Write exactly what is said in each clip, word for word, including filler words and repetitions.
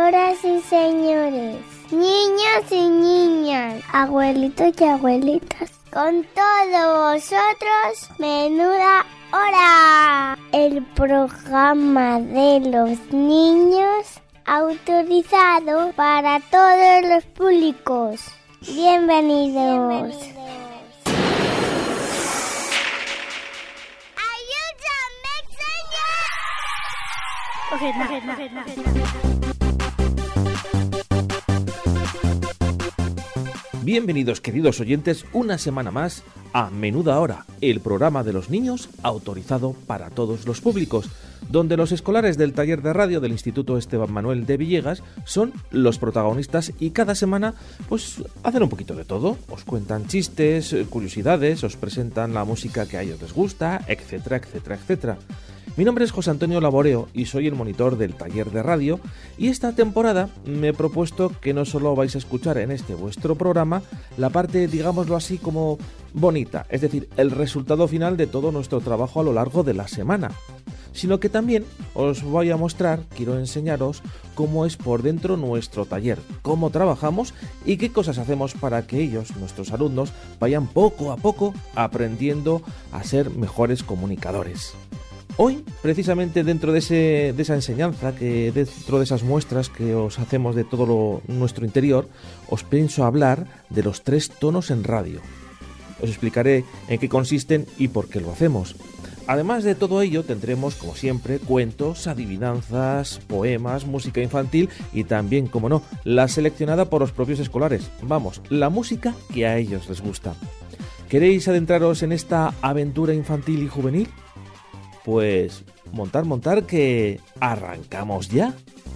Señoras y señores, niños y niñas, abuelitos y abuelitas, con todos vosotros, Menuda Hora, el programa de los niños autorizado para todos los públicos. Bienvenidos. Bienvenidos. Okay, no, okay, no, okay, no, okay, no. Bienvenidos, queridos oyentes, una semana más a Menuda Hora, el programa de los niños autorizado para todos los públicos, donde los escolares del taller de radio del Instituto Esteban Manuel de Villegas son los protagonistas y cada semana pues hacen un poquito de todo. Os cuentan chistes, curiosidades, os presentan la música que a ellos les gusta, etcétera, etcétera, etcétera. Mi nombre es José Antonio Laboreo y soy el monitor del taller de radio, y esta temporada me he propuesto que no solo vais a escuchar en este vuestro programa la parte, digámoslo así, como bonita, es decir, el resultado final de todo nuestro trabajo a lo largo de la semana, sino que también os voy a mostrar, quiero enseñaros cómo es por dentro nuestro taller, cómo trabajamos y qué cosas hacemos para que ellos, nuestros alumnos, vayan poco a poco aprendiendo a ser mejores comunicadores. Hoy, precisamente dentro de, ese, de esa enseñanza, que dentro de esas muestras que os hacemos de todo lo, nuestro interior, os pienso hablar de los tres tonos en radio. Os explicaré en qué consisten y por qué lo hacemos. Además de todo ello, tendremos, como siempre, cuentos, adivinanzas, poemas, música infantil y también, como no, la seleccionada por los propios escolares. Vamos, la música que a ellos les gusta. ¿Queréis adentraros en esta aventura infantil y juvenil? Pues montar, montar, que arrancamos ya.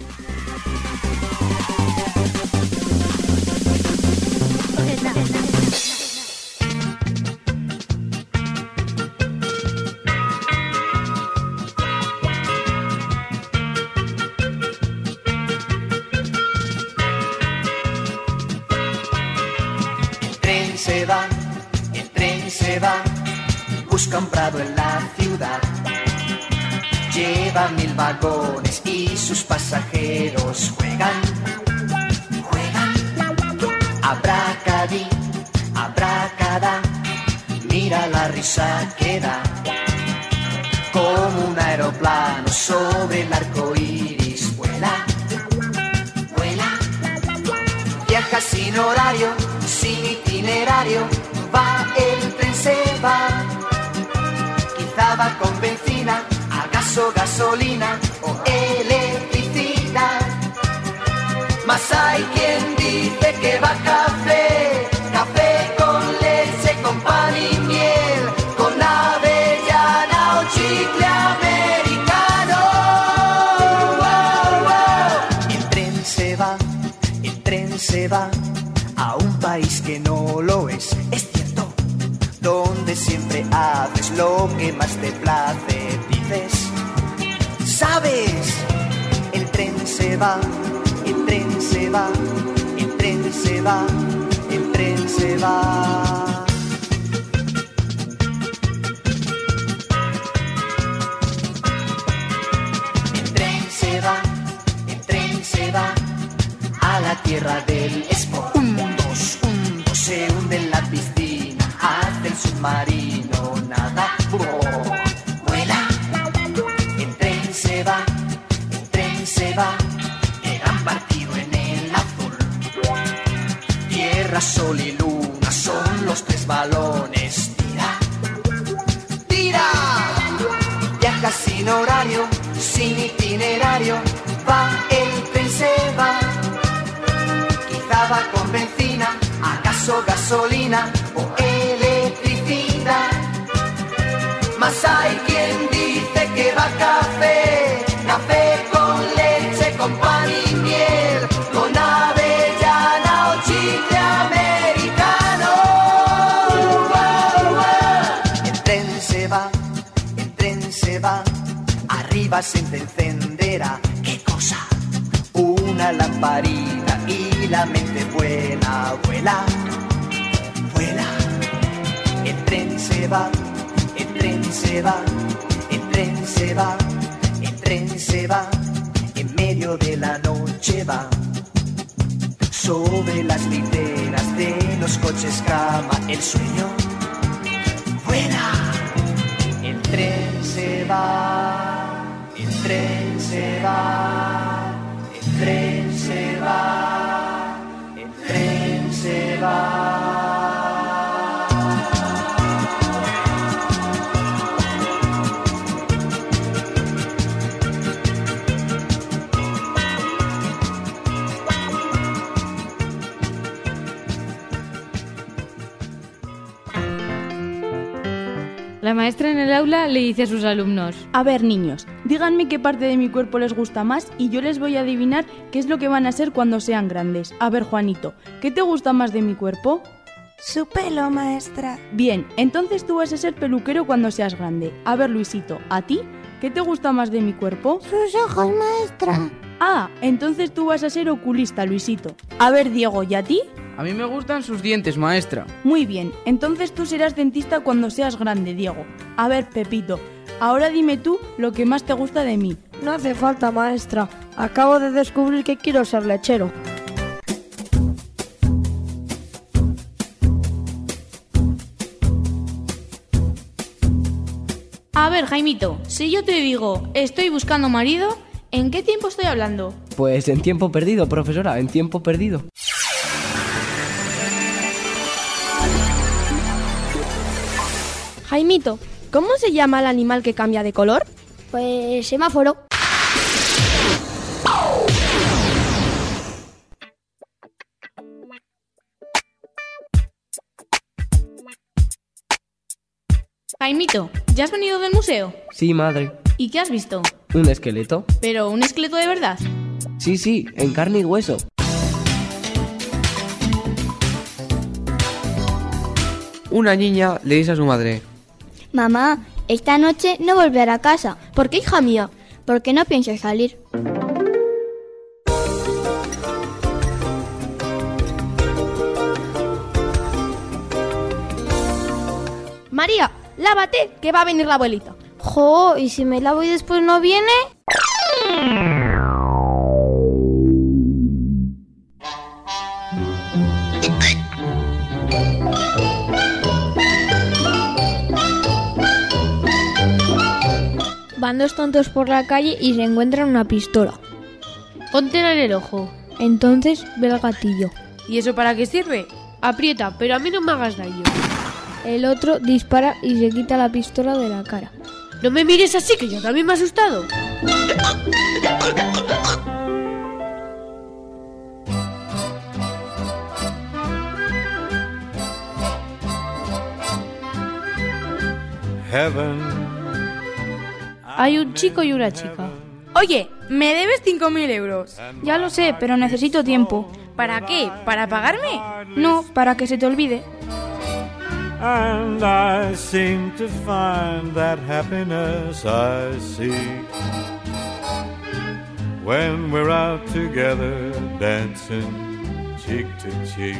El tren se va, el tren se va, busca un prado en la ciudad. Lleva mil vagones y sus pasajeros juegan, juegan. Abracadí, abracadá, mira la risa que da. Como un aeroplano sobre el arco iris vuela, vuela. Viaja sin horario, sin itinerario, va el tren se va. Quizá va con benzina, acaso gasolina o electricidad. Mas hay quien dice que va café, café con leche, con pan y miel, con avellana o chicle americano. Wow, wow. El tren se va, el tren se va a un país que no lo es, es cierto, donde siempre haces lo que más te place. Dices, ¿sabes? El tren se va, el tren se va, el tren se va, el tren se va. El tren se va, el tren se va a la tierra del sport. Un, dos, un, dos, se hunde en la piscina, hace el submarino, nada. Oh. Va, el gran partido en el azul. Tierra, sol y luna son los tres balones. Tira, tira. Viaja sin horario, sin itinerario. Va, el tren se va. Quizá va con benzina, acaso gasolina o electricidad. Mas hay quien dice que va café, café con leche, con pan y miel, con avellana o chicle americano. Wow, wow. El tren se va, el tren se va, arriba se te encenderá. ¿Qué cosa? Una lamparita y la mente buena vuela, vuela. El tren se va, el tren se va, el tren se va, el tren se va. En medio medio de la noche va. Sobre las literas de los coches cama el sueño. ¡Vuela! El tren se va, el tren se va, el tren se va, el tren se va. La maestra en el aula le dice a sus alumnos: a ver, niños, díganme qué parte de mi cuerpo les gusta más y yo les voy a adivinar qué es lo que van a ser cuando sean grandes. A ver, Juanito, ¿qué te gusta más de mi cuerpo? Su pelo, maestra. Bien, entonces tú vas a ser peluquero cuando seas grande. A ver, Luisito, ¿a ti? ¿Qué te gusta más de mi cuerpo? Sus ojos, maestra. Ah, entonces tú vas a ser oculista, Luisito. A ver, Diego, ¿y a ti? A mí me gustan sus dientes, maestra. Muy bien, entonces tú serás dentista cuando seas grande, Diego. A ver, Pepito, ahora dime tú lo que más te gusta de mí. No hace falta, maestra. Acabo de descubrir que quiero ser lechero. A ver, Jaimito, si yo te digo estoy buscando marido, ¿en qué tiempo estoy hablando? Pues en tiempo perdido, profesora, en tiempo perdido. Jaimito, ¿cómo se llama el animal que cambia de color? Pues semáforo. Jaimito, ¿ya has venido del museo? Sí, madre. ¿Y qué has visto? ¿Un esqueleto? ¿Pero un esqueleto de verdad? Sí, sí, en carne y hueso. Una niña le dice a su madre: Mamá, esta noche no volveré a casa. ¿Por qué, hija mía? Porque no pienso salir. María, lávate, que va a venir la abuelita. Jo, ¿y si me lavo y después no viene? Van dos tontos por la calle y se encuentran una pistola. Póntela en el ojo. Entonces ve el gatillo. ¿Y eso para qué sirve? Aprieta, pero a mí no me hagas daño. El otro dispara y se quita la pistola de la cara. No me mires así, que yo también me he asustado. Heaven. Hay un chico y una chica. Oye, me debes cinco mil euros. Ya lo sé, pero necesito tiempo. ¿Para qué? ¿Para pagarme? No, para que se te olvide. And I seem to find that happiness I seek when we're out together dancing cheek to cheek.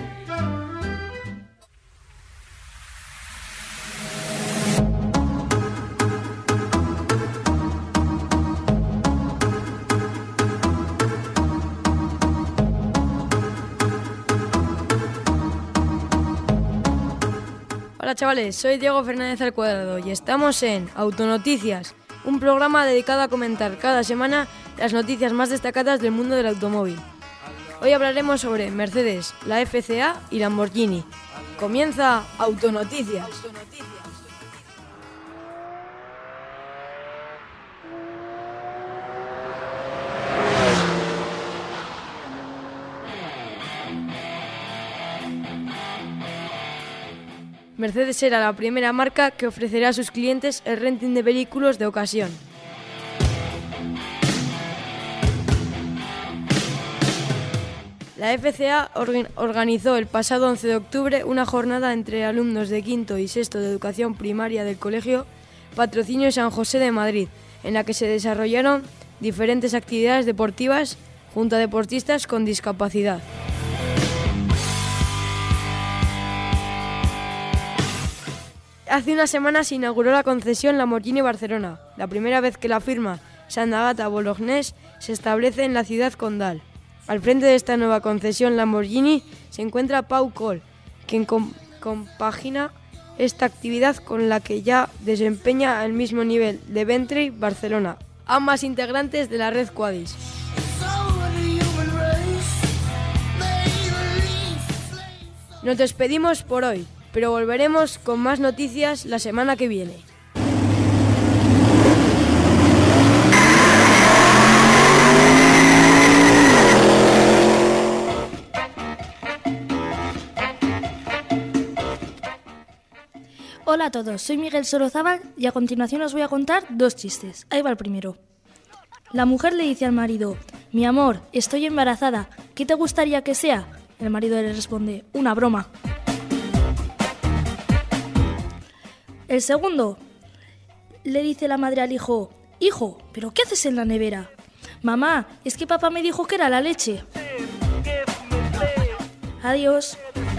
Hola chavales, soy Diego Fernández al Cuadrado y estamos en Autonoticias, un programa dedicado a comentar cada semana las noticias más destacadas del mundo del automóvil. Hoy hablaremos sobre Mercedes, la F C A y Lamborghini. Comienza Autonoticias. Mercedes era la primera marca que ofrecerá a sus clientes el renting de vehículos de ocasión. La F C A orga- organizó el pasado once de octubre una jornada entre alumnos de quinto y sexto de educación primaria del Colegio Patrocinio San José de Madrid, en la que se desarrollaron diferentes actividades deportivas junto a deportistas con discapacidad. Hace una semana se inauguró la concesión Lamborghini Barcelona, la primera vez que la firma Sandagata Bolognés se establece en la ciudad condal. Al frente de esta nueva concesión Lamborghini se encuentra Pau Col, quien com- compagina esta actividad con la que ya desempeña al mismo nivel de Bentley Barcelona, ambas integrantes de la red Quadis. Nos despedimos por hoy, pero volveremos con más noticias la semana que viene. Hola a todos, soy Miguel Sorozábal y a continuación os voy a contar dos chistes. Ahí va el primero. La mujer le dice al marido: mi amor, estoy embarazada, ¿qué te gustaría que sea? El marido le responde: una broma. El segundo, le dice la madre al hijo: hijo, ¿pero qué haces en la nevera? Mamá, es que papá me dijo que era la leche. Adiós.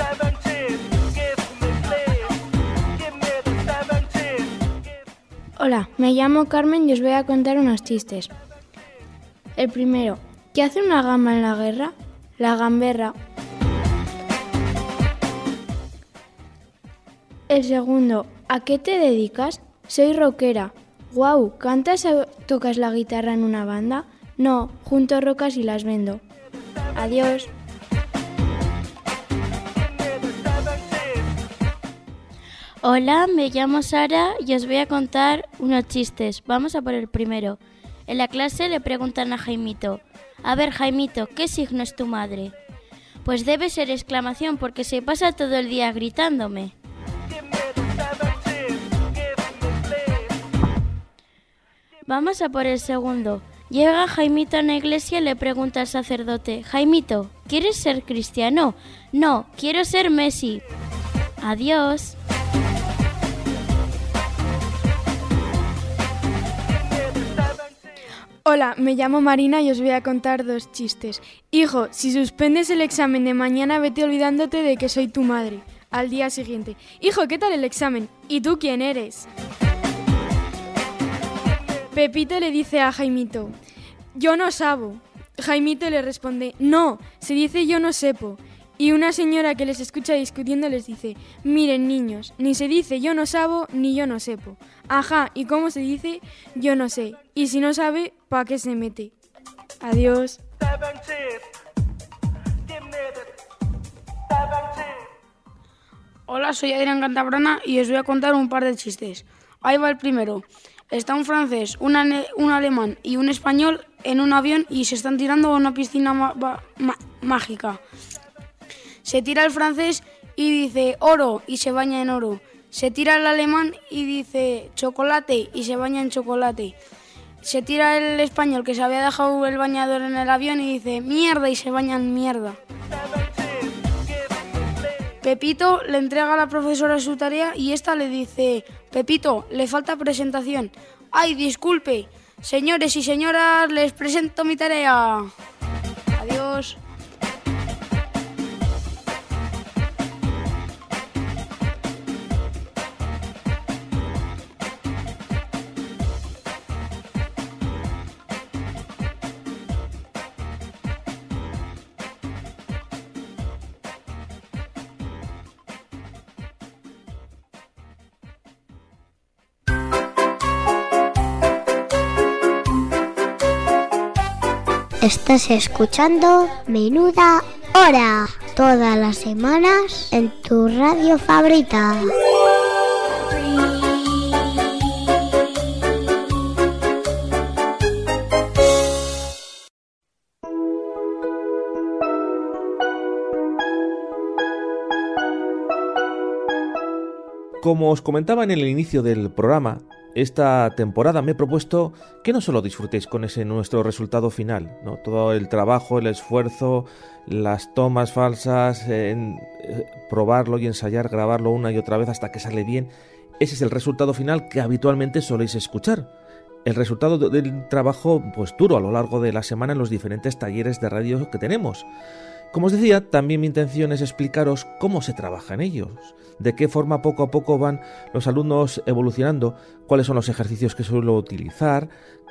Hola, me llamo Carmen y os voy a contar unos chistes. El primero, ¿qué hace una gamba en la guerra? La gamberra. El segundo, ¿a qué te dedicas? Soy rockera. Guau, ¿cantas o tocas la guitarra en una banda? No, junto rocas y las vendo. Adiós. Hola, me llamo Sara y os voy a contar unos chistes. Vamos a por el primero. En la clase le preguntan a Jaimito: a ver, Jaimito, ¿qué signo es tu madre? Pues debe ser exclamación porque se pasa todo el día gritándome. Vamos a por el segundo. Llega Jaimito a la iglesia y le pregunta al sacerdote: Jaimito, ¿quieres ser cristiano? No, quiero ser Messi. Adiós. Hola, me llamo Marina y os voy a contar dos chistes. Hijo, si suspendes el examen de mañana, vete olvidándote de que soy tu madre. Al día siguiente: hijo, ¿qué tal el examen? ¿Y tú quién eres? Pepito le dice a Jaimito: yo no sabo. Jaimito le responde: no, se dice yo no sepo. Y una señora que les escucha discutiendo les dice: miren, niños, ni se dice yo no sabo ni yo no sepo. Ajá, ¿y cómo se dice? Yo no sé. Y si no sabe, ¿pa' qué se mete? Adiós. Hola, soy Adrián Cantabrana y os voy a contar un par de chistes. Ahí va el primero. Está un francés, un, ane- un alemán y un español en un avión y se están tirando a una piscina ma- ma- mágica. Se tira el francés y dice oro y se baña en oro. Se tira el alemán y dice chocolate y se baña en chocolate. Se tira el español que se había dejado el bañador en el avión y dice mierda y se baña en mierda. Pepito le entrega a la profesora su tarea y esta le dice: Pepito, le falta presentación. ¡Ay, disculpe! Señores y señoras, les presento mi tarea. Adiós. Estás escuchando Menuda Hora, todas las semanas en tu radio favorita. Como os comentaba en el inicio del programa, esta temporada me he propuesto que no solo disfrutéis con ese nuestro resultado final, ¿no? Todo el trabajo, el esfuerzo, las tomas falsas, en eh, probarlo y ensayar, grabarlo una y otra vez hasta que sale bien. Ese es el resultado final que habitualmente soléis escuchar. El resultado de, del trabajo pues duro a lo largo de la semana en los diferentes talleres de radio que tenemos. Como os decía, también mi intención es explicaros cómo se trabaja en ellos, de qué forma poco a poco van los alumnos evolucionando, cuáles son los ejercicios que suelo utilizar,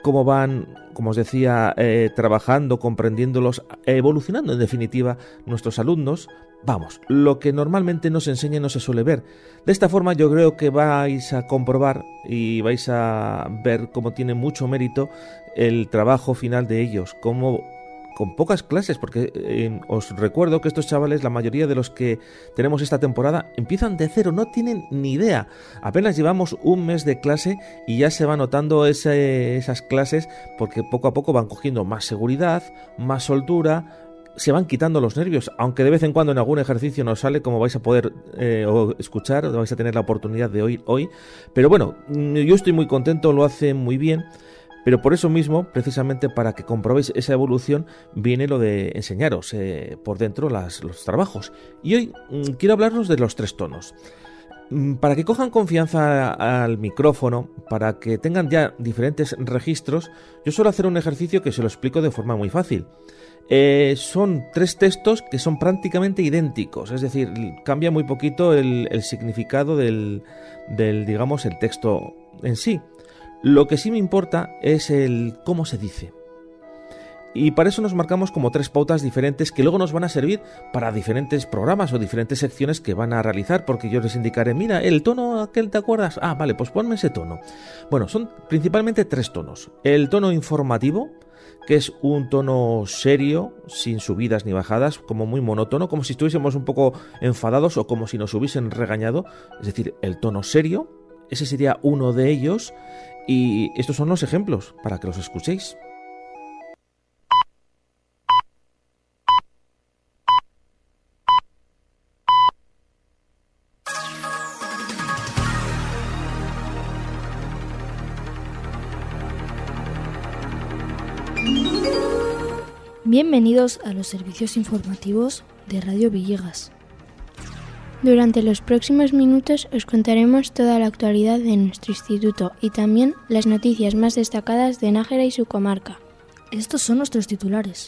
cómo van, como os decía, eh, trabajando, comprendiéndolos, evolucionando en definitiva nuestros alumnos. Vamos, lo que normalmente no se enseña no se suele ver. De esta forma yo creo que vais a comprobar y vais a ver cómo tiene mucho mérito el trabajo final de ellos, cómo con pocas clases, porque eh, os recuerdo que estos chavales, la mayoría de los que tenemos esta temporada, empiezan de cero, no tienen ni idea. Apenas llevamos un mes de clase y ya se va notando ese, esas clases, porque poco a poco van cogiendo más seguridad, más soltura, se van quitando los nervios, aunque de vez en cuando en algún ejercicio nos sale, como vais a poder eh, o escuchar, vais a tener la oportunidad de oír hoy. Pero bueno, yo estoy muy contento, lo hacen muy bien. Pero por eso mismo, precisamente para que comprobéis esa evolución, viene lo de enseñaros eh, por dentro las, los trabajos. Y hoy mmm, quiero hablaros de los tres tonos. Mm, para que cojan confianza al micrófono, para que tengan ya diferentes registros, yo suelo hacer un ejercicio que se lo explico de forma muy fácil. Eh, son tres textos que son prácticamente idénticos, es decir, cambia muy poquito el, el significado del, del, digamos, el texto en sí. Lo que sí me importa es el cómo se dice. Y para eso nos marcamos como tres pautas diferentes que luego nos van a servir para diferentes programas o diferentes secciones que van a realizar, porque yo les indicaré, mira, el tono aquel, ¿te acuerdas? Ah, vale, pues ponme ese tono. Bueno, son principalmente tres tonos. El tono informativo, que es un tono serio, sin subidas ni bajadas, como muy monótono, como si estuviésemos un poco enfadados o como si nos hubiesen regañado, es decir, el tono serio, ese sería uno de ellos. Y estos son los ejemplos para que los escuchéis. Bienvenidos a los servicios informativos de Radio Villegas. Durante los próximos minutos os contaremos toda la actualidad de nuestro instituto y también las noticias más destacadas de Nájera y su comarca. Estos son nuestros titulares.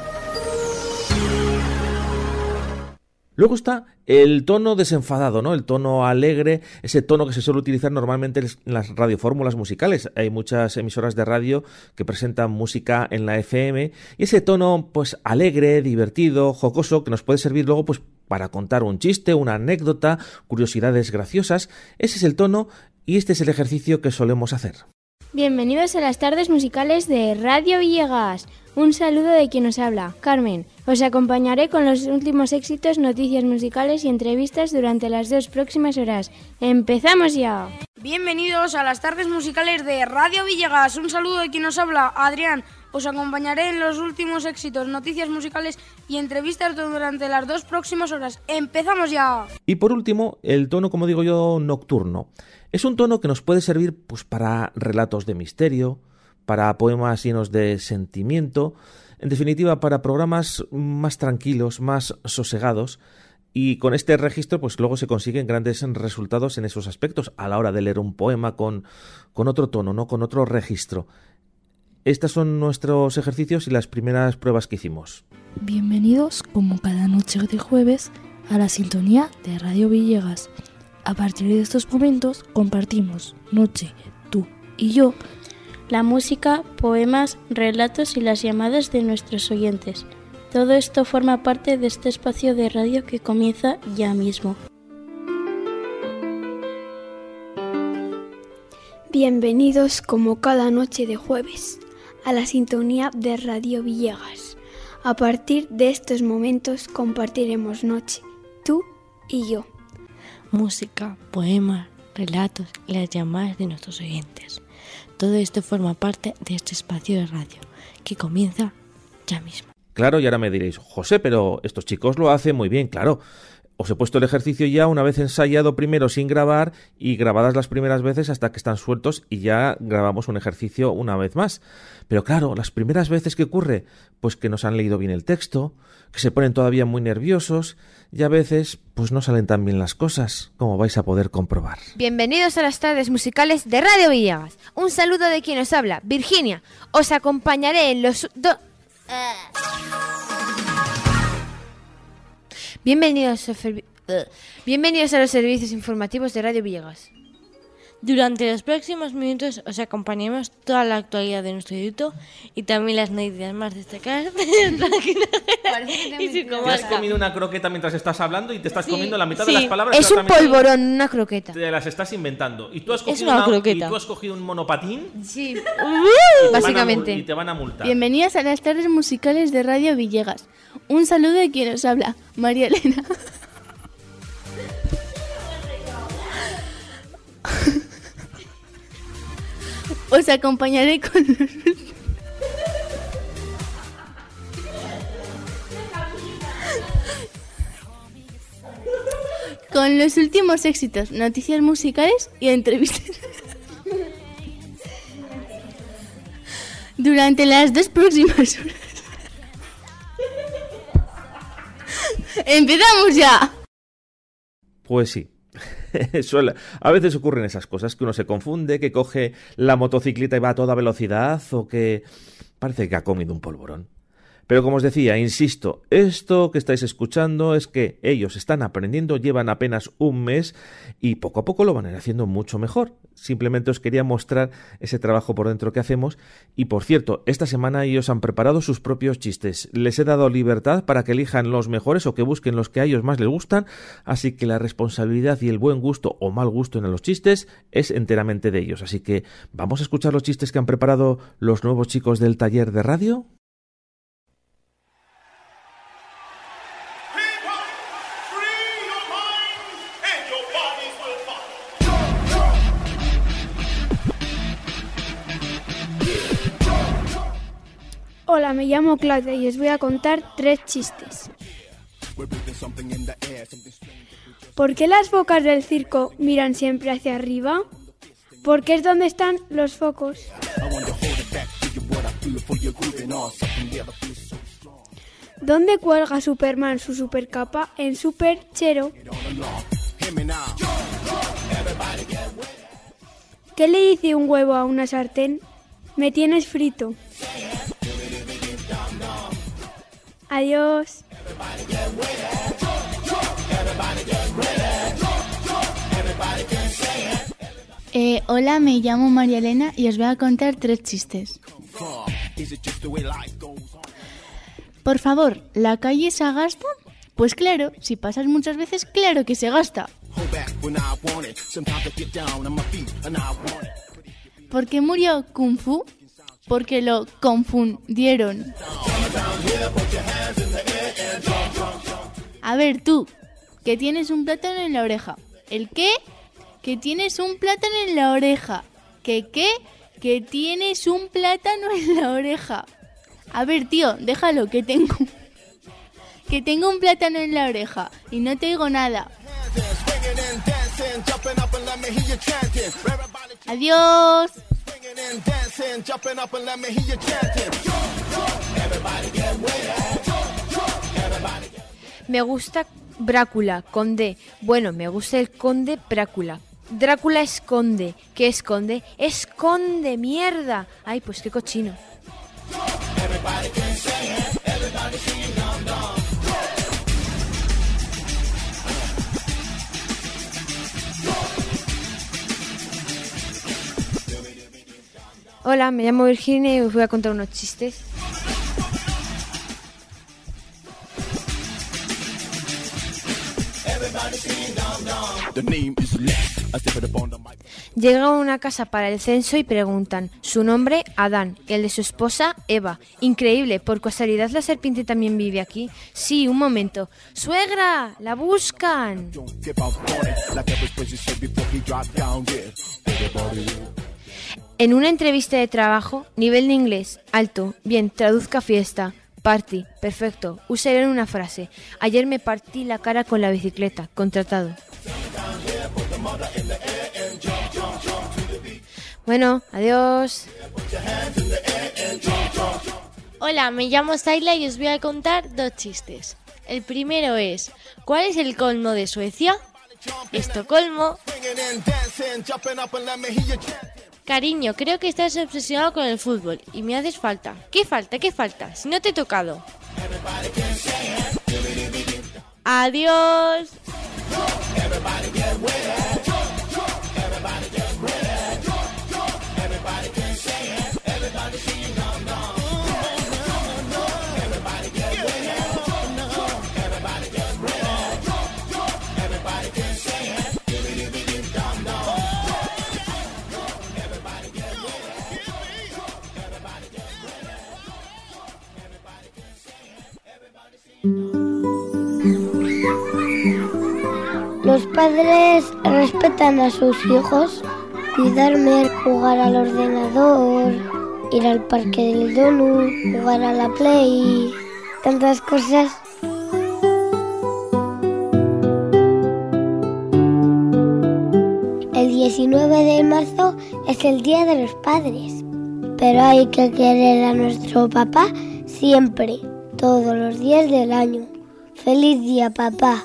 Luego está el tono desenfadado, ¿no? El tono alegre, ese tono que se suele utilizar normalmente en las radiofórmulas musicales. Hay muchas emisoras de radio que presentan música en la F M y ese tono, pues, alegre, divertido, jocoso, que nos puede servir luego, pues, para contar un chiste, una anécdota, curiosidades graciosas. Ese es el tono y este es el ejercicio que solemos hacer. Bienvenidos a las tardes musicales de Radio Villegas. Un saludo de quien os habla, Carmen. Os acompañaré con los últimos éxitos, noticias musicales y entrevistas durante las dos próximas horas. ¡Empezamos ya! Bienvenidos a las tardes musicales de Radio Villegas. Un saludo de quien os habla, Adrián. Os acompañaré en los últimos éxitos, noticias musicales y entrevistas durante las dos próximas horas. ¡Empezamos ya! Y por último, el tono, como digo yo, nocturno. Es un tono que nos puede servir, pues, para relatos de misterio, para poemas llenos de sentimiento, en definitiva para programas más tranquilos, más sosegados. Y con este registro, pues luego se consiguen grandes resultados en esos aspectos a la hora de leer un poema con, con otro tono, ¿no? Con otro registro. Estos son nuestros ejercicios y las primeras pruebas que hicimos. Bienvenidos, como cada noche de jueves, a la sintonía de Radio Villegas. A partir de estos momentos compartimos, Noche, tú y yo, la música, poemas, relatos y las llamadas de nuestros oyentes. Todo esto forma parte de este espacio de radio que comienza ya mismo. Bienvenidos, como cada noche de jueves, a la sintonía de Radio Villegas. A partir de estos momentos compartiremos Noche, tú y yo. Música, poemas, relatos y las llamadas de nuestros oyentes. Todo esto forma parte de este espacio de radio que comienza ya mismo. Claro, y ahora me diréis, José, pero estos chicos lo hacen muy bien, claro. Os he puesto el ejercicio ya una vez ensayado primero sin grabar y grabadas las primeras veces hasta que están sueltos y ya grabamos un ejercicio una vez más. Pero claro, las primeras veces que ocurre, pues que nos han leído bien el texto, que se ponen todavía muy nerviosos y a veces pues no salen tan bien las cosas, como vais a poder comprobar. Bienvenidos a las tardes musicales de Radio Villegas. Un saludo de quien os habla, Virginia. Os acompañaré en los... Do- Bienvenidos a, Fer... Bienvenidos a los servicios informativos de Radio Villegas. Durante los próximos minutos os acompañaremos toda la actualidad de nuestro instituto y también las noticias más destacadas de nuestra Quinajera y su comarca. Te has comido una croqueta mientras estás hablando y te estás Sí, comiendo la mitad sí. de las palabras. Es que un ahora mismo polvorón, una croqueta. Te las estás inventando. Y tú has cogido, una una, croqueta. y tú has cogido un monopatín. Sí, y te van a básicamente. mul- Y te van a multar. Bienvenidas a las tardes musicales de Radio Villegas. Un saludo de quien os habla, María Elena. Os acompañaré con los... con los últimos éxitos, noticias musicales y entrevistas. Durante las dos próximas horas. ¡Empezamos ya! Pues sí. Suele- a veces ocurren esas cosas, que uno se confunde, que coge la motocicleta y va a toda velocidad, o que parece que ha comido un polvorón. Pero como os decía, insisto, esto que estáis escuchando es que ellos están aprendiendo, llevan apenas un mes y poco a poco lo van a ir haciendo mucho mejor. Simplemente os quería mostrar ese trabajo por dentro que hacemos. Y por cierto, esta semana ellos han preparado sus propios chistes. Les he dado libertad para que elijan los mejores o que busquen los que a ellos más les gustan. Así que la responsabilidad y el buen gusto o mal gusto en los chistes es enteramente de ellos. Así que vamos a escuchar los chistes que han preparado los nuevos chicos del taller de radio. Hola, me llamo Claudia y os voy a contar tres chistes. ¿Por qué las focas del circo miran siempre hacia arriba? Porque es donde están los focos. ¿Dónde cuelga Superman su supercapa? En Superchero. ¿Qué le dice un huevo a una sartén? Me tienes frito. Adiós. Eh, hola, me llamo María Elena y os voy a contar tres chistes. Por favor, ¿la calle se gasta? Pues claro, si pasas muchas veces, claro que se gasta. ¿Por qué murió Kung Fu? Porque lo confundieron. A ver, tú, que tienes un plátano en la oreja. ¿El qué? Que tienes un plátano en la oreja. ¿Qué qué? Que tienes un plátano en la oreja. A ver, tío, déjalo, que tengo... Que tengo un plátano en la oreja y no te digo nada. Adiós. Me gusta Brácula, conde. Bueno, me gusta el conde Brácula. Drácula esconde. ¿Qué esconde? ¡Esconde, mierda! Ay, pues qué cochino. Hola, me llamo Virginia y os voy a contar unos chistes. Llega a una casa para el censo y preguntan su nombre, Adán, y el de su esposa, Eva. Increíble, ¿por casualidad la serpiente también vive aquí? Sí, un momento. ¡Suegra! ¡La buscan! En una entrevista de trabajo, nivel de inglés, alto, bien, traduzca fiesta. Party, perfecto, úselo en una frase. Ayer me partí la cara con la bicicleta, contratado. Bueno, adiós. Hola, me llamo Zayla y os voy a contar dos chistes. El primero es, ¿cuál es el colmo de Suecia? Estocolmo. Cariño, creo que estás obsesionado con el fútbol y me haces falta. ¿Qué falta? ¿Qué falta? Si no te he tocado. Adiós. padres respetan a sus hijos. Cuidarme, jugar al ordenador, ir al parque del donut, jugar a la play, tantas cosas. El diecinueve de marzo es el Día de los Padres, pero hay que querer a nuestro papá siempre, todos los días del año. ¡Feliz día, papá!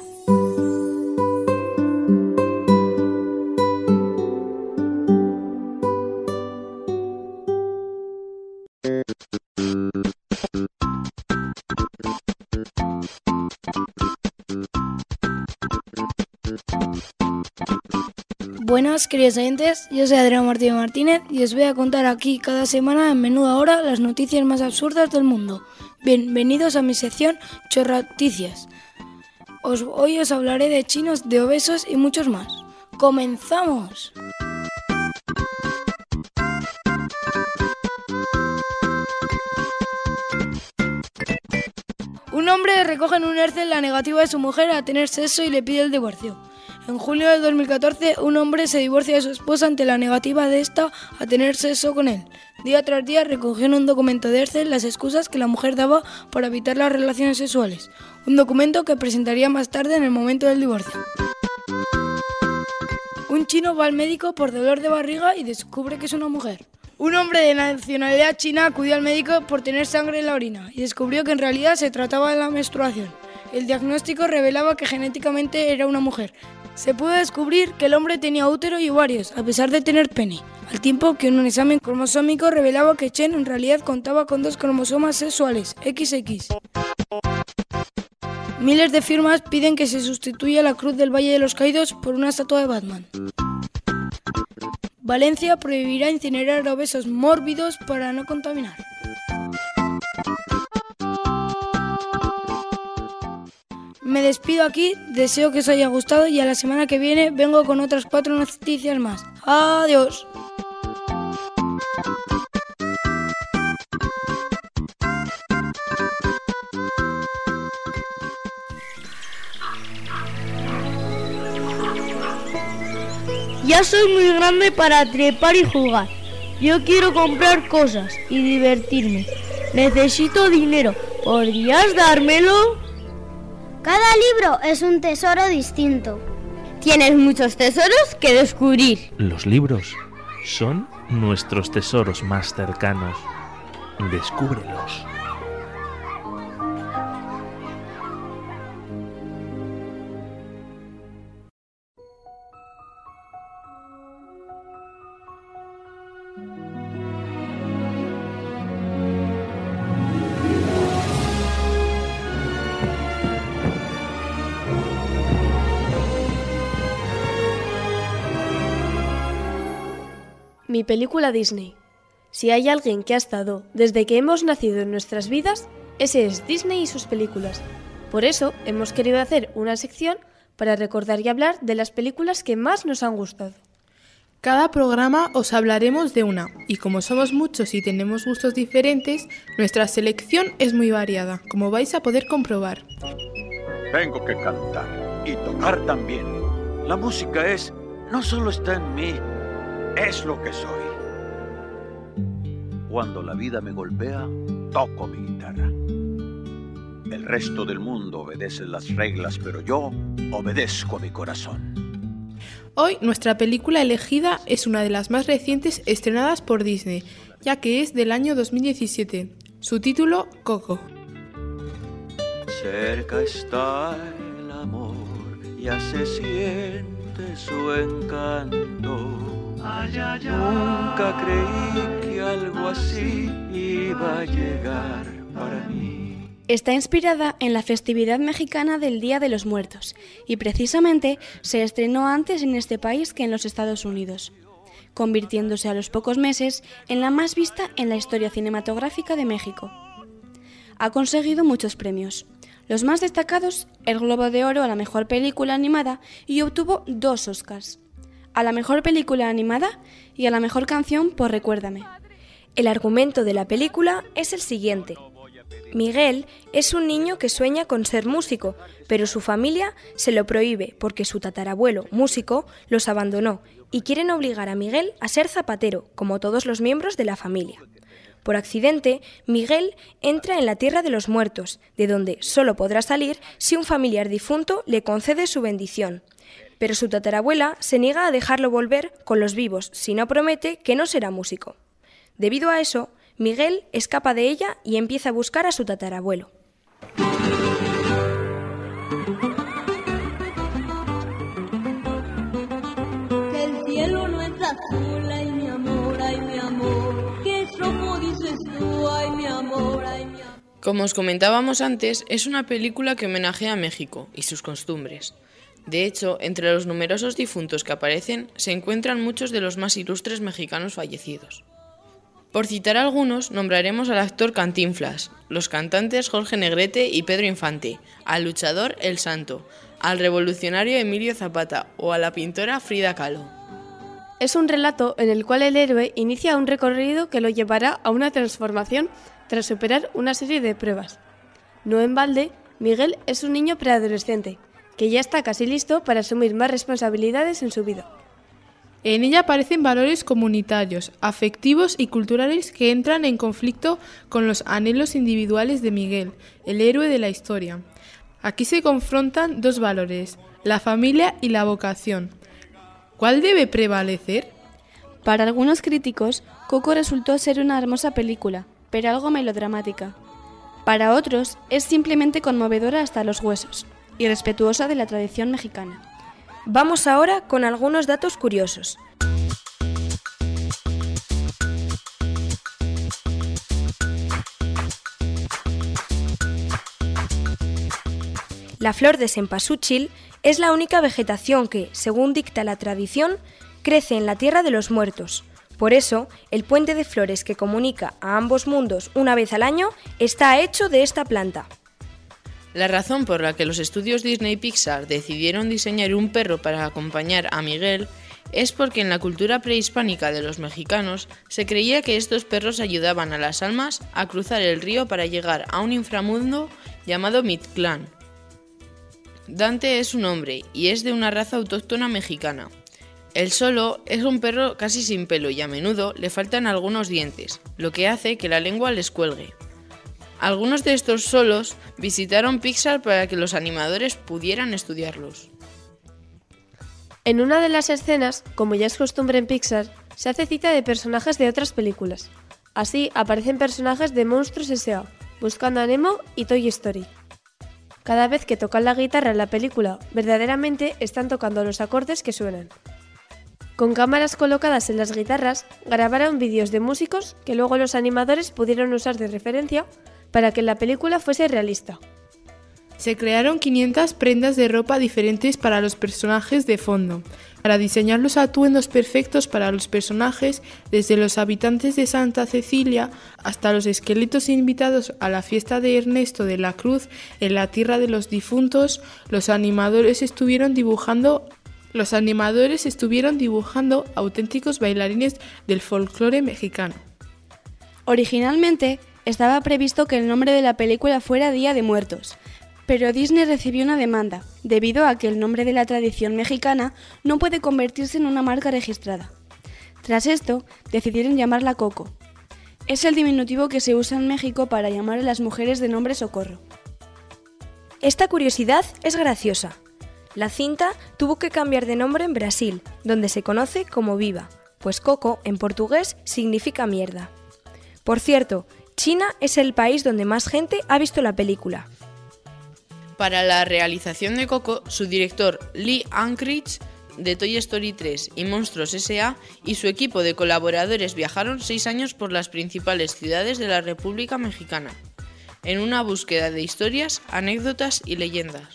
Buenas, queridos oyentes, yo soy Adrián Martínez Martínez y os voy a contar aquí cada semana en Menuda Hora las noticias más absurdas del mundo. Bienvenidos a mi sección Chorraticias. Os, hoy os hablaré de chinos, de obesos y muchos más. ¡Comenzamos! Un hombre recoge en un ERCE la negativa de su mujer a tener sexo y le pide el divorcio. En julio del dos mil catorce, un hombre se divorcia de su esposa ante la negativa de esta a tener sexo con él. Día tras día recogió en un documento de ERCE las excusas que la mujer daba para evitar las relaciones sexuales. Un documento que presentaría más tarde en el momento del divorcio. Un chino va al médico por dolor de barriga y descubre que es una mujer. Un hombre de nacionalidad china acudió al médico por tener sangre en la orina y descubrió que en realidad se trataba de la menstruación. El diagnóstico revelaba que genéticamente era una mujer. Se pudo descubrir que el hombre tenía útero y ovarios, a pesar de tener pene, al tiempo que un examen cromosómico revelaba que Chen en realidad contaba con dos cromosomas sexuales, equis equis. Miles de firmas piden que se sustituya la Cruz del Valle de los Caídos por una estatua de Batman. Valencia prohibirá incinerar obesos mórbidos para no contaminar. Me despido aquí, deseo que os haya gustado y a la semana que viene vengo con otras cuatro noticias más. ¡Adiós! Ya soy muy grande para trepar y jugar. Yo quiero comprar cosas y divertirme. Necesito dinero. ¿Podrías dármelo? Cada libro es un tesoro distinto. Tienes muchos tesoros que descubrir. Los libros son nuestros tesoros más cercanos. Descúbrelos. Mi película Disney. Si hay alguien que ha estado desde que hemos nacido en nuestras vidas, ese es Disney y sus películas. Por eso hemos querido hacer una sección para recordar y hablar de las películas que más nos han gustado. Cada programa os hablaremos de una, y como somos muchos y tenemos gustos diferentes, nuestra selección es muy variada, como vais a poder comprobar. Tengo que cantar y tocar también. La música es, no solo está en mí, es lo que soy. Cuando la vida me golpea, toco mi guitarra. El resto del mundo obedece las reglas, pero yo obedezco a mi corazón. Hoy nuestra película elegida es una de las más recientes estrenadas por Disney, ya que es del año dos mil diecisiete. Su título, Coco. Cerca está el amor, ya se siente su encanto. Ay, ay, ay. Nunca creí que algo así iba a llegar para mí. Está inspirada en la festividad mexicana del Día de los Muertos y precisamente se estrenó antes en este país que en los Estados Unidos, convirtiéndose a los pocos meses en la más vista en la historia cinematográfica de México. Ha conseguido muchos premios, los más destacados el Globo de Oro a la mejor película animada y obtuvo dos Oscars, a la mejor película animada y a la mejor canción por Recuérdame. El argumento de la película es el siguiente. Miguel es un niño que sueña con ser músico, pero su familia se lo prohíbe porque su tatarabuelo, músico, los abandonó y quieren obligar a Miguel a ser zapatero, como todos los miembros de la familia. Por accidente, Miguel entra en la tierra de los muertos, de donde solo podrá salir si un familiar difunto le concede su bendición. Pero su tatarabuela se niega a dejarlo volver con los vivos si no promete que no será músico. Debido a eso, Miguel escapa de ella y empieza a buscar a su tatarabuelo. Que el cielo no es azul, ay mi amor, ay mi amor, que es rojo dices tú, ay mi amor, ay mi amor. Como os comentábamos antes, es una película que homenajea a México y sus costumbres. De hecho, entre los numerosos difuntos que aparecen, se encuentran muchos de los más ilustres mexicanos fallecidos. Por citar algunos, nombraremos al actor Cantinflas, los cantantes Jorge Negrete y Pedro Infante, al luchador El Santo, al revolucionario Emilio Zapata o a la pintora Frida Kahlo. Es un relato en el cual el héroe inicia un recorrido que lo llevará a una transformación tras superar una serie de pruebas. No en balde, Miguel es un niño preadolescente, que ya está casi listo para asumir más responsabilidades en su vida. En ella aparecen valores comunitarios, afectivos y culturales que entran en conflicto con los anhelos individuales de Miguel, el héroe de la historia. Aquí se confrontan dos valores, la familia y la vocación. ¿Cuál debe prevalecer? Para algunos críticos, Coco resultó ser una hermosa película, pero algo melodramática. Para otros, es simplemente conmovedora hasta los huesos y respetuosa de la tradición mexicana. Vamos ahora con algunos datos curiosos. La flor de cempasúchil es la única vegetación que, según dicta la tradición, crece en la tierra de los muertos. Por eso, el puente de flores que comunica a ambos mundos una vez al año está hecho de esta planta. La razón por la que los estudios Disney y Pixar decidieron diseñar un perro para acompañar a Miguel es porque en la cultura prehispánica de los mexicanos se creía que estos perros ayudaban a las almas a cruzar el río para llegar a un inframundo llamado Mictlán. Dante es un hombre y es de una raza autóctona mexicana. El solo es un perro casi sin pelo y a menudo le faltan algunos dientes, lo que hace que la lengua les cuelgue. Algunos de estos solos visitaron Pixar para que los animadores pudieran estudiarlos. En una de las escenas, como ya es costumbre en Pixar, se hace cita de personajes de otras películas. Así aparecen personajes de Monstruos ese a, Buscando a Nemo y Toy Story. Cada vez que tocan la guitarra en la película, verdaderamente están tocando los acordes que suenan. Con cámaras colocadas en las guitarras, grabaron vídeos de músicos que luego los animadores pudieron usar de referencia para que la película fuese realista. Se crearon quinientas prendas de ropa diferentes para los personajes de fondo, para diseñar los atuendos perfectos para los personajes, desde los habitantes de Santa Cecilia hasta los esqueletos invitados a la fiesta de Ernesto de la Cruz en la tierra de los difuntos. Los animadores estuvieron dibujando Los animadores estuvieron dibujando auténticos bailarines del folclore mexicano. Originalmente, estaba previsto que el nombre de la película fuera Día de Muertos, pero Disney recibió una demanda, debido a que el nombre de la tradición mexicana no puede convertirse en una marca registrada. Tras esto, decidieron llamarla Coco. Es el diminutivo que se usa en México para llamar a las mujeres de nombre Socorro. Esta curiosidad es graciosa. La cinta tuvo que cambiar de nombre en Brasil, donde se conoce como Viva, pues Coco en portugués significa mierda. Por cierto, China es el país donde más gente ha visto la película. Para la realización de Coco, su director Lee Unkrich de Toy Story tres y Monstruos ese a y su equipo de colaboradores viajaron seis años por las principales ciudades de la República Mexicana, en una búsqueda de historias, anécdotas y leyendas.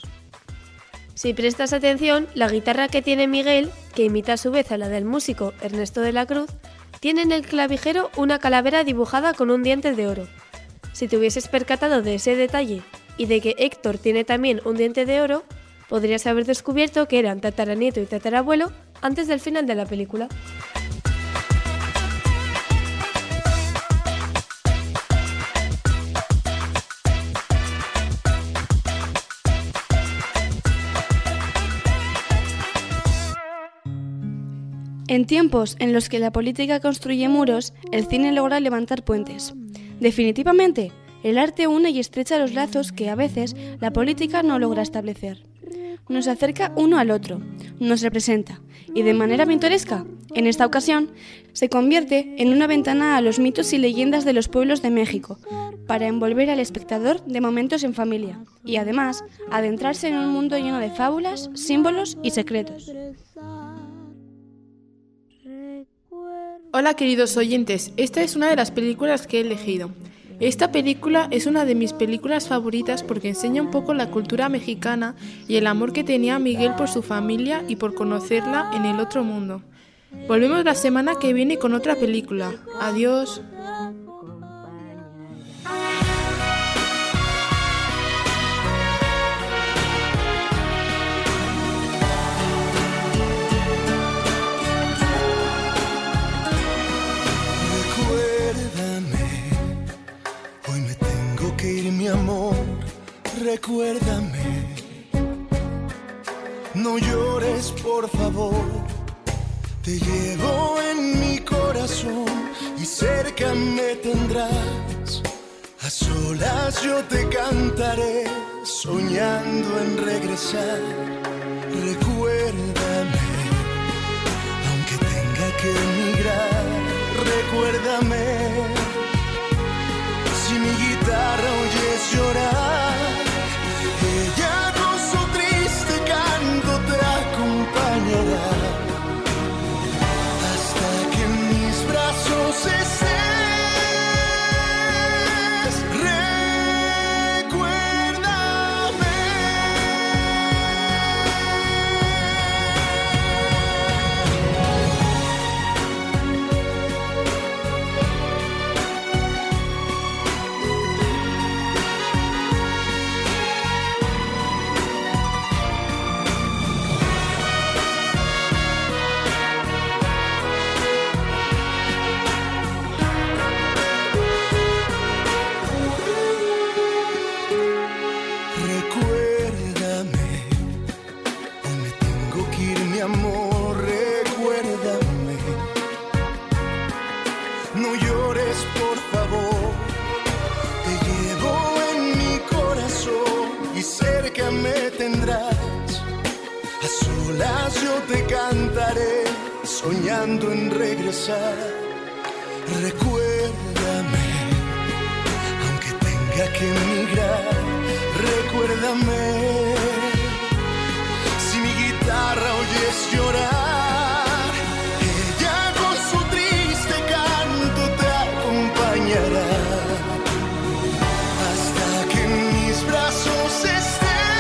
Si prestas atención, la guitarra que tiene Miguel, que imita a su vez a la del músico Ernesto de la Cruz, tiene en el clavijero una calavera dibujada con un diente de oro. Si te hubieses percatado de ese detalle y de que Héctor tiene también un diente de oro, podrías haber descubierto que eran tataranieto y tatarabuelo antes del final de la película. En tiempos en los que la política construye muros, el cine logra levantar puentes. Definitivamente, el arte une y estrecha los lazos que a veces la política no logra establecer. Nos acerca uno al otro, nos representa, y de manera pintoresca, en esta ocasión, se convierte en una ventana a los mitos y leyendas de los pueblos de México, para envolver al espectador de momentos en familia, y además adentrarse en un mundo lleno de fábulas, símbolos y secretos. Hola queridos oyentes, esta es una de las películas que he elegido. Esta película es una de mis películas favoritas porque enseña un poco la cultura mexicana y el amor que tenía Miguel por su familia y por conocerla en el otro mundo. Volvemos la semana que viene con otra película. Adiós. Mi amor, recuérdame, no llores por favor, te llevo en mi corazón y cerca me tendrás, a solas yo te cantaré, soñando en regresar, recuérdame, aunque tenga que emigrar, recuérdame. Si mi guitarra oyes llorar, ella con su triste canto te acompañará, hasta que en mis brazos estés. Soñando en regresar, recuérdame, aunque tenga que emigrar, recuérdame, si mi guitarra oyes llorar, ella con su triste canto te acompañará, hasta que en mis brazos estés.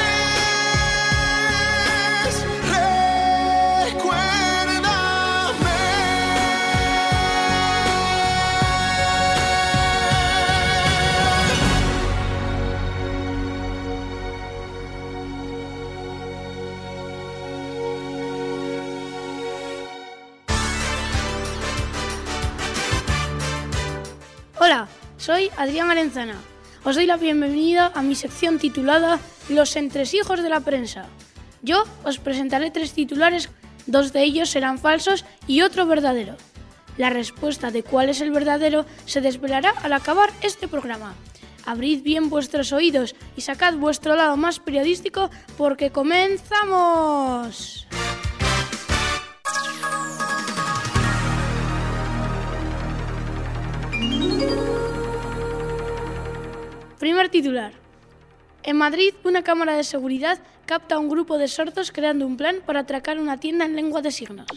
Hola, soy Adrián Arenzana. Os doy la bienvenida a mi sección titulada Los entresijos de la prensa. Yo os presentaré tres titulares, dos de ellos serán falsos y otro verdadero. La respuesta de cuál es el verdadero se desvelará al acabar este programa. Abrid bien vuestros oídos y sacad vuestro lado más periodístico porque comenzamos. Primer titular. En Madrid, una cámara de seguridad capta a un grupo de sordos creando un plan para atracar una tienda en lengua de signos.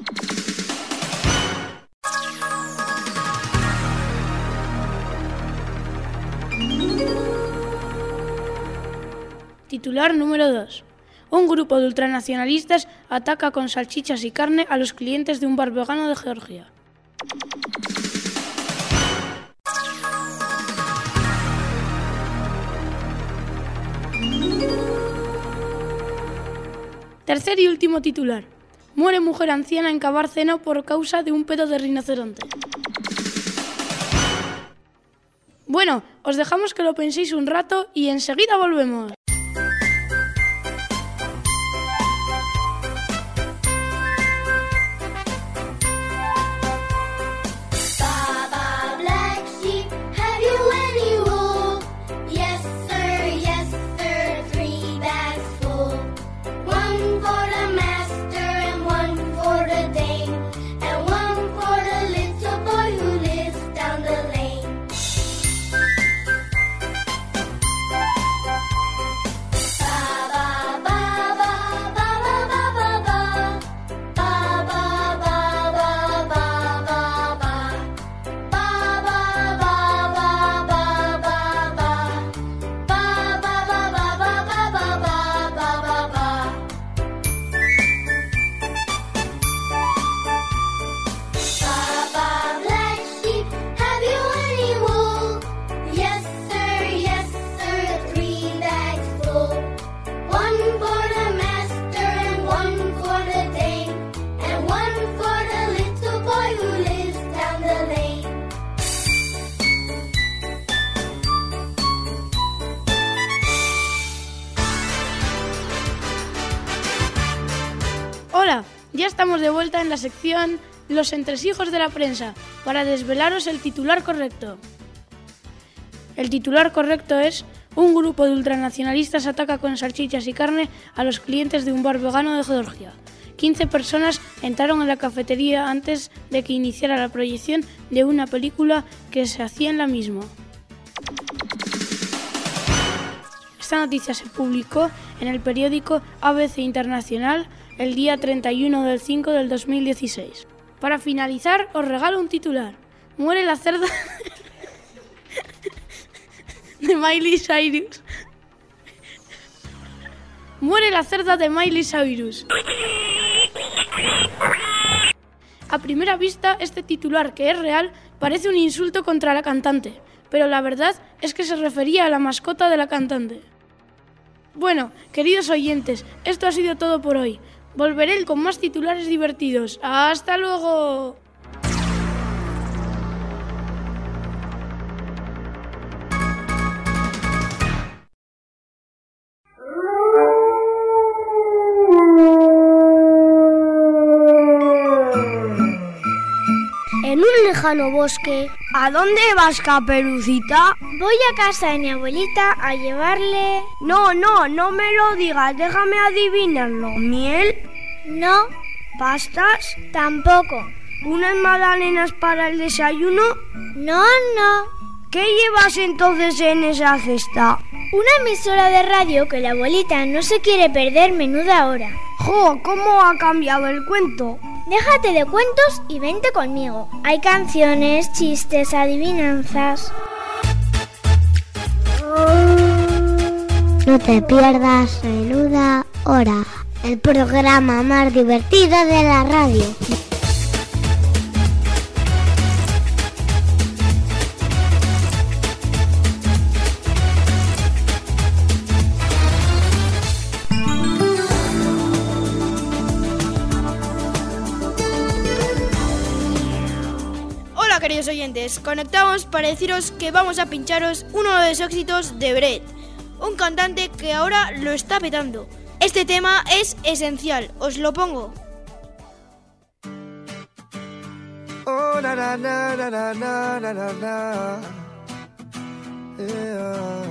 Titular número dos. Un grupo de ultranacionalistas ataca con salchichas y carne a los clientes de un bar vegano de Georgia. Tercer y último titular. Muere mujer anciana en Cabárceno por causa de un pedo de rinoceronte. Bueno, os dejamos que lo penséis un rato y enseguida volvemos. Ya estamos de vuelta en la sección Los entresijos de la prensa para desvelaros el titular correcto. El titular correcto es: un grupo de ultranacionalistas ataca con salchichas y carne a los clientes de un bar vegano de Georgia. quince personas entraron en la cafetería antes de que iniciara la proyección de una película que se hacía en la misma. Esta noticia se publicó en el periódico A B C Internacional el día treinta y uno del cinco del dos mil dieciséis. Para finalizar, os regalo un titular. Muere la cerda de Miley Cyrus. Muere la cerda de Miley Cyrus. A primera vista, este titular, que es real, parece un insulto contra la cantante, pero la verdad es que se refería a la mascota de la cantante. Bueno, queridos oyentes, esto ha sido todo por hoy. Volveré con más titulares divertidos. ¡Hasta luego! En un lejano bosque. ¿A dónde vas, Caperucita? Voy a casa de mi abuelita a llevarle... No, no, no me lo digas, déjame adivinarlo. ¿Miel? No. ¿Pastas? Tampoco. ¿Unas magdalenas para el desayuno? No, no. ¿Qué llevas entonces en esa cesta? Una emisora de radio que la abuelita no se quiere perder menuda hora. ¡Jo! ¿Cómo ha cambiado el cuento? Déjate de cuentos y vente conmigo. Hay canciones, chistes, adivinanzas. No te pierdas Menuda Hora, el programa más divertido de la radio. Queridos oyentes, conectamos para deciros que vamos a pincharos uno de los éxitos de Brett, un cantante que ahora lo está petando. Este tema es esencial, os lo pongo. Oh, na, na, na, na, na, na, na, na. Yeah.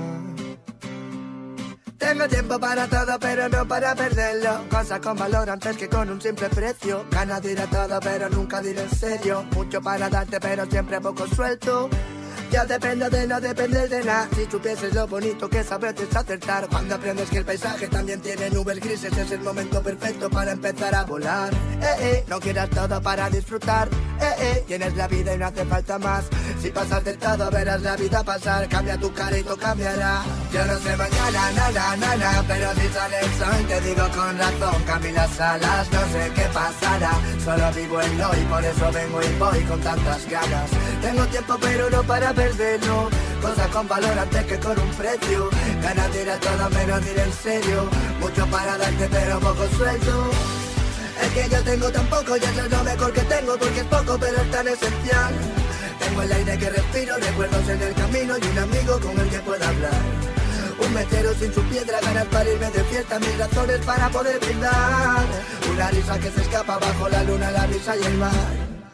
Tengo tiempo para todo, pero no para perderlo. Cosas con valor antes que con un simple precio. Ganas diré todo, pero nunca diré en serio. Mucho para darte, pero siempre poco suelto. Yo dependo de no depender de nada. Si supieses lo bonito que saber es acertar. Cuando aprendes que el paisaje también tiene nubes grises, es el momento perfecto para empezar a volar. Eh, eh, no quieras todo para disfrutar. Eh, eh, tienes la vida y no hace falta más. Si pasas del todo verás la vida pasar. Cambia tu cara y todo cambiará. Yo no sé mañana, na, na, na, na, pero si sale el sol te digo con razón. Cambio las alas, no sé qué pasará. Solo vivo en lo y por eso vengo y voy con tantas ganas. Tengo tiempo pero no para perderlo. Cosas con valor antes que con un precio. Ganas de ir a todo menos de ir en serio. Mucho para darte pero poco suelto. El que yo tengo tampoco y eso es lo mejor que tengo, porque es poco pero es tan esencial. Tengo el aire que respiro, recuerdos en el camino y un amigo con el que pueda hablar. Un mechero sin su piedra, ganas para irme de fiesta, mis razones para poder brindar. Una risa que se escapa bajo la luna, la risa y el mar.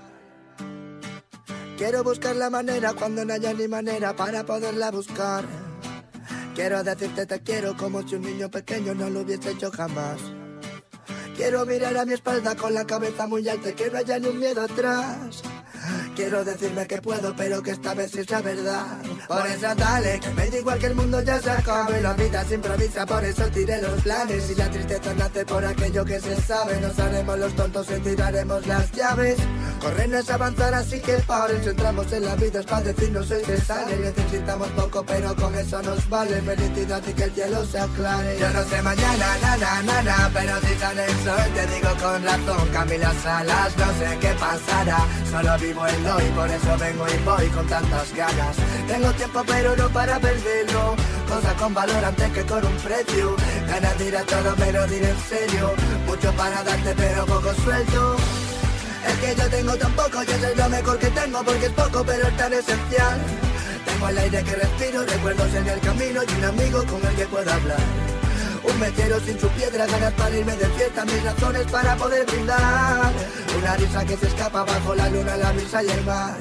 Quiero buscar la manera cuando no haya ni manera para poderla buscar. Quiero decirte te quiero como si un niño pequeño no lo hubiese hecho jamás. Quiero mirar a mi espalda con la cabeza muy alta y que no haya ni un miedo atrás. Quiero decirme que puedo, pero que esta vez es la verdad. Por eso dale, que me da igual que el mundo ya se acabe. La vida se improvisa, por eso tiré los planes. Y la tristeza nace por aquello que se sabe. Nos haremos los tontos y tiraremos las llaves. Correr no es avanzar, así que pares. Si entramos en la vida es para decirnos el que sale. Necesitamos poco, pero con eso nos vale. Felicidad y que el cielo se aclare. Yo no sé mañana, na, na, na, na, pero si sale el sol te digo con razón. Cambio las alas, no sé qué pasará. Solo vivo en lo y por eso vengo y voy con tantas ganas. Tengo tiempo pero no para perderlo. Cosas con valor antes que con un precio. Ganas de ir a todo pero de ir en serio. Mucho para darte pero poco suelto. El que yo tengo tampoco y eso es lo mejor que tengo, porque es poco pero es tan esencial. Tengo el aire que respiro, recuerdos en el camino y un amigo con el que puedo hablar. Un mechero sin su piedra, ganas para irme de fiesta, mis razones para poder brindar. Una risa que se escapa bajo la luna, la brisa y el mar.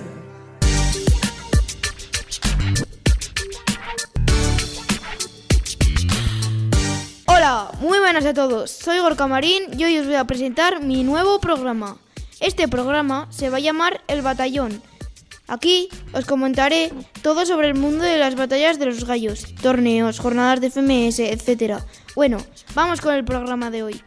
Hola, muy buenas a todos, soy Gorka Marín y hoy os voy a presentar mi nuevo programa. Este programa se va a llamar El Batallón. Aquí os comentaré todo sobre el mundo de las batallas de los gallos, torneos, jornadas de F M S, etcétera. Bueno, vamos con el programa de hoy.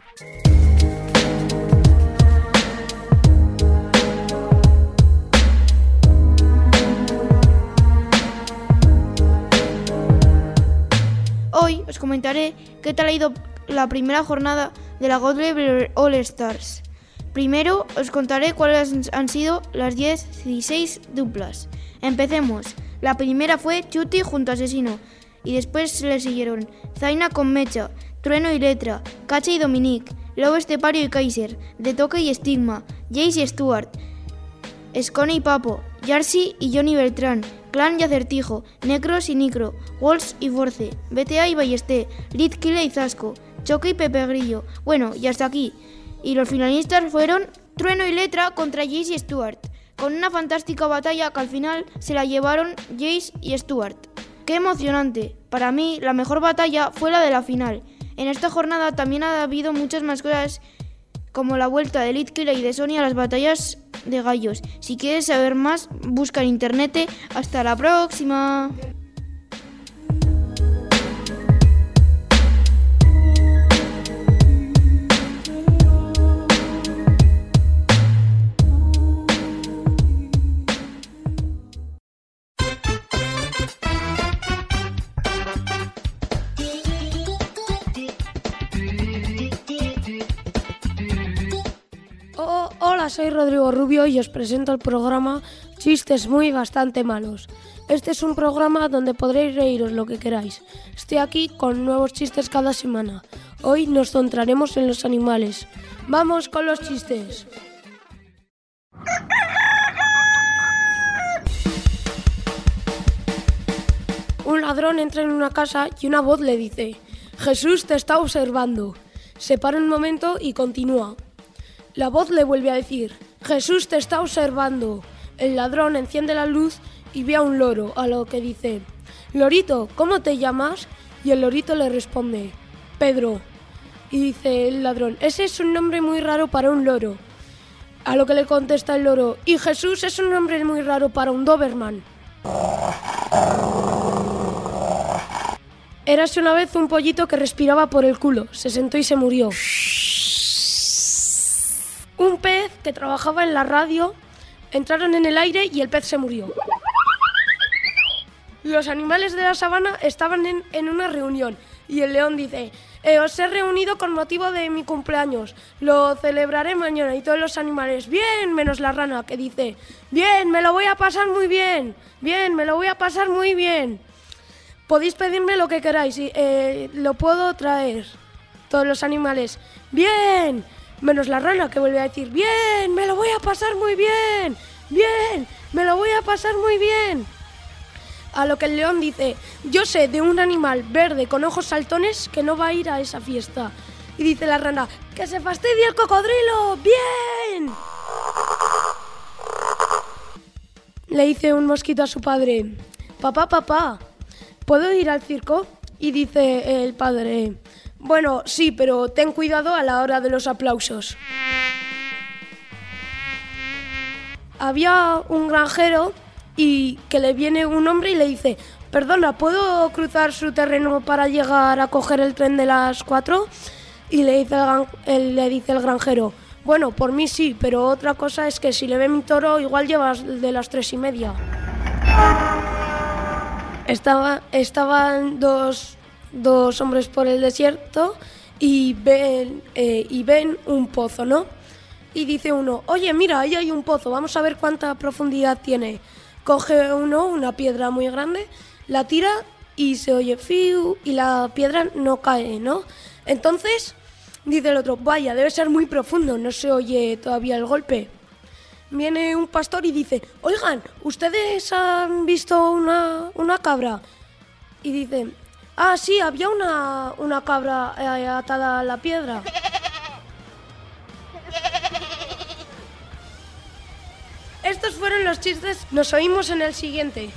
Hoy os comentaré qué tal ha ido la primera jornada de la God Level All Stars. Primero os contaré cuáles han sido las dieciséis duplas. Empecemos. La primera fue Chuti junto a Asesino y después le siguieron Zaina con Mecha, Trueno y Letra, Cacha y Dominique, Lobo Estepario y Kaiser, De Toque y Estigma, Jace y Stuart, Scone y Papo, Jarcy y Johnny Beltrán, Clan y Acertijo, Necros y Nicro, Walls y Force, B T A y Ballesté, Litkile y Zasco, Choque y Pepe Grillo. Bueno, y hasta aquí. Y los finalistas fueron Trueno y Letra contra Jace y Stuart, con una fantástica batalla que al final se la llevaron Jace y Stuart. ¡Qué emocionante! Para mí, la mejor batalla fue la de la final. En esta jornada también ha habido muchas más cosas, como la vuelta de Litkile y de Sony a las batallas de gallos. Si quieres saber más, busca en internet. ¡Hasta la próxima! Oh, hola, soy Rodrigo Rubio y os presento el programa Chistes muy bastante malos. Este es un programa donde podréis reíros lo que queráis. Estoy aquí con nuevos chistes cada semana. Hoy nos centraremos en los animales. ¡Vamos con los chistes! Un ladrón entra en una casa y una voz le dice: Jesús te está observando. Se para un momento y continúa. La voz le vuelve a decir: Jesús te está observando. El ladrón enciende la luz y ve a un loro, a lo que dice: Lorito, ¿cómo te llamas? Y el lorito le responde: Pedro. Y dice el ladrón: ese es un nombre muy raro para un loro. A lo que le contesta el loro: y Jesús es un nombre muy raro para un Doberman. Érase una vez un pollito que respiraba por el culo, se sentó y se murió. Un pez que trabajaba en la radio, entraron en el aire y el pez se murió. Los animales de la sabana estaban en, en una reunión y el león dice: eh, os he reunido con motivo de mi cumpleaños, lo celebraré mañana. Y todos los animales: bien, menos la rana, que dice: bien, me lo voy a pasar muy bien, bien, me lo voy a pasar muy bien. Podéis pedirme lo que queráis y eh, lo puedo traer. Todos los animales: bien, menos la rana, que vuelve a decir: bien, me lo voy a pasar muy bien, bien, me lo voy a pasar muy bien. A lo que el león dice: yo sé de un animal verde con ojos saltones que no va a ir a esa fiesta. Y dice la rana: ¡que se fastidie el cocodrilo! ¡Bien! Le dice un mosquito a su padre: papá, papá, ¿puedo ir al circo? Y dice el padre: bueno, sí, pero ten cuidado a la hora de los aplausos. Había un granjero y que le viene un hombre y le dice: perdona, ¿puedo cruzar su terreno para llegar a coger el tren de las cuatro? Y le dice el, el, le dice el granjero: bueno, por mí sí, pero otra cosa es que si le ve mi toro igual llevas de las tres y media. Estaba, estaban dos... dos hombres por el desierto y ven, eh, y ven un pozo, ¿no? Y dice uno: oye, mira, ahí hay un pozo, vamos a ver cuánta profundidad tiene. Coge uno una piedra muy grande, la tira y se oye fiu y la piedra no cae, ¿no? Entonces dice el otro: vaya, debe ser muy profundo, no se oye todavía el golpe. Viene un pastor y dice: oigan, ¿ustedes han visto una, una cabra? Y dice: Ah, sí, había una, una cabra eh, atada a la piedra. Estos fueron los chistes. Nos oímos en el siguiente.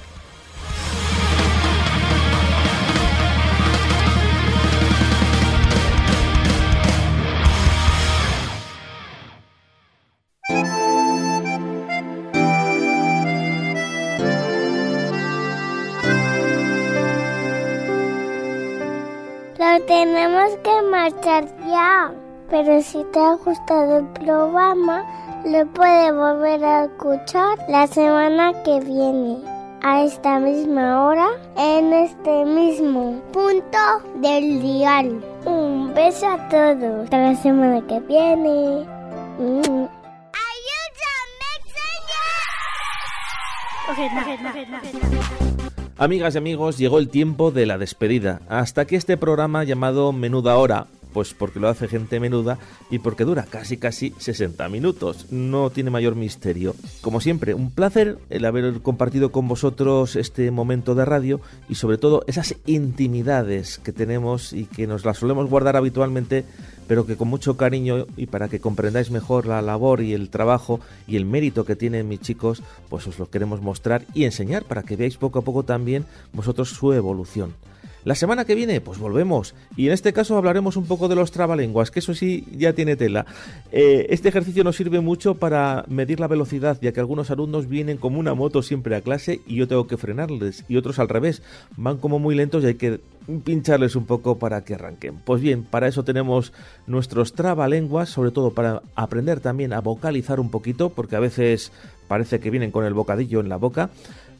Lo tenemos que marchar ya. Pero si te ha gustado el programa, lo puedes volver a escuchar la semana que viene, a esta misma hora, en este mismo punto del dial. Un beso a todos. Hasta la semana que viene. Mm. Amigas y amigos, llegó el tiempo de la despedida. Hasta aquí este programa llamado Menuda Hora, pues porque lo hace gente menuda y porque dura casi casi sesenta minutos. No tiene mayor misterio. Como siempre, un placer el haber compartido con vosotros este momento de radio y sobre todo esas intimidades que tenemos y que nos las solemos guardar habitualmente, pero que con mucho cariño y para que comprendáis mejor la labor y el trabajo y el mérito que tienen mis chicos, pues os lo queremos mostrar y enseñar para que veáis poco a poco también vosotros su evolución. La semana que viene, pues volvemos, y en este caso hablaremos un poco de los trabalenguas, que eso sí ya tiene tela. Eh, este ejercicio nos sirve mucho para medir la velocidad, ya que algunos alumnos vienen como una moto siempre a clase y yo tengo que frenarles, y otros al revés, van como muy lentos y hay que pincharles un poco para que arranquen. Pues bien, para eso tenemos nuestros trabalenguas, sobre todo para aprender también a vocalizar un poquito, porque a veces parece que vienen con el bocadillo en la boca.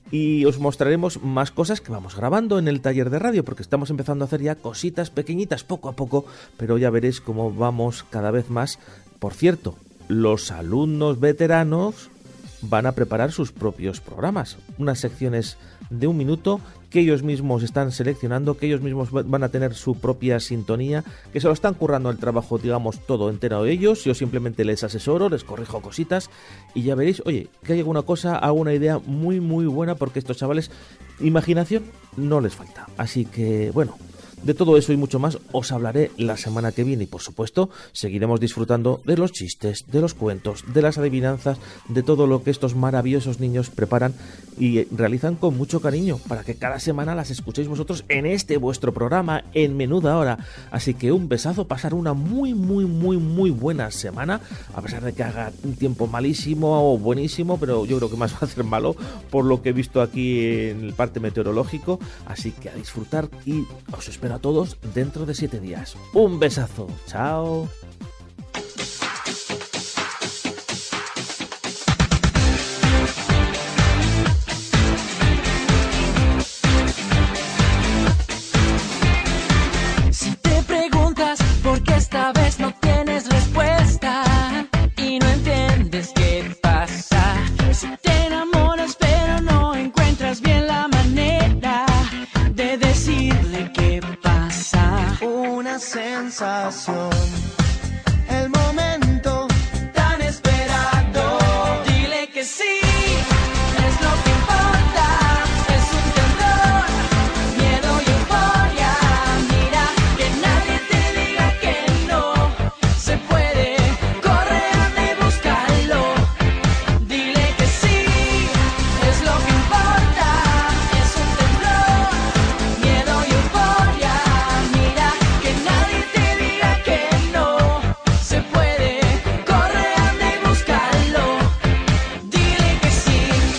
Y os mostraremos más cosas que vamos grabando en el taller de radio, porque estamos empezando a hacer ya cositas pequeñitas poco a poco, pero ya veréis cómo vamos cada vez más. Por cierto, los alumnos veteranos van a preparar sus propios programas, unas secciones de un minuto que ellos mismos están seleccionando, que ellos mismos van a tener su propia sintonía, que se lo están currando el trabajo, digamos, todo entero de ellos. Yo simplemente les asesoro, les corrijo cositas y ya veréis, oye, que hay alguna cosa, alguna idea muy muy buena, porque estos chavales, imaginación no les falta. Así que, bueno, de todo eso y mucho más os hablaré la semana que viene y por supuesto seguiremos disfrutando de los chistes, de los cuentos, de las adivinanzas, de todo lo que estos maravillosos niños preparan y realizan con mucho cariño para que cada semana las escuchéis vosotros en este vuestro programa en Menuda Hora. Así que un besazo, pasar una muy muy muy muy buena semana, a pesar de que haga un tiempo malísimo o buenísimo, pero yo creo que más va a ser malo por lo que he visto aquí en el parte meteorológico. Así que a disfrutar y os espero a todos dentro de siete días. Un besazo. Chao. Si te preguntas por qué esta vez no tienes respuesta y no entiendes qué pasa, si te enamoras pero no encuentras bien la manera de decirle qué pasa, una sensación, el momento tan esperado. Dile que sí, es lo que importa, es un temblor, miedo y euforia. Mira, que nadie te diga que no se puede, corre, anda y búscalo. Dile que sí, es lo que importa, es un temblor, miedo y euforia. Mira, que nadie te diga que no se puede, corre, anda y búscalo. Dile que sí.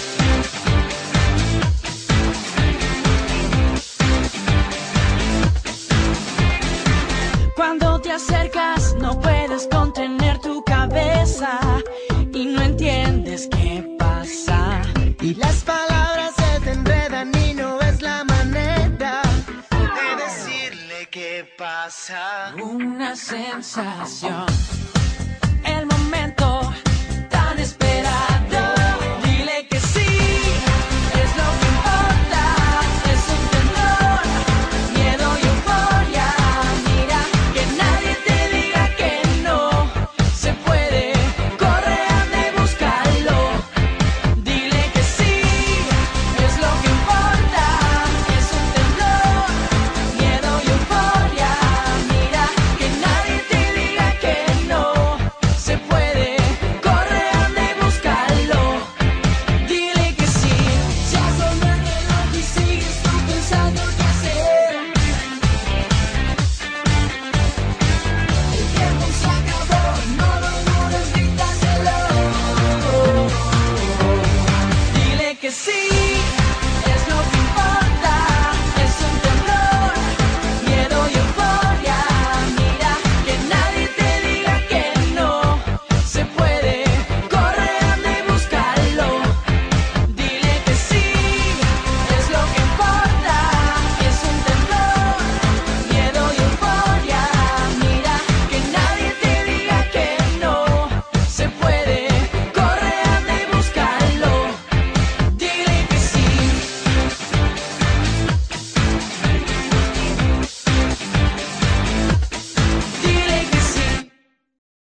Cuando te acercas no puedes contener tu cabeza y no entiendes qué pasa. Y las palabras se te enredan y no es la manera de decirle qué pasa. Una sensación, el momento tan esperado. Dile que sí, es lo que importa, es un temblor, miedo y euforia. Mira, que nadie te diga que no se puede, corre, anda y búscalo. Dile que sí, es lo que importa, es un temblor, miedo sí.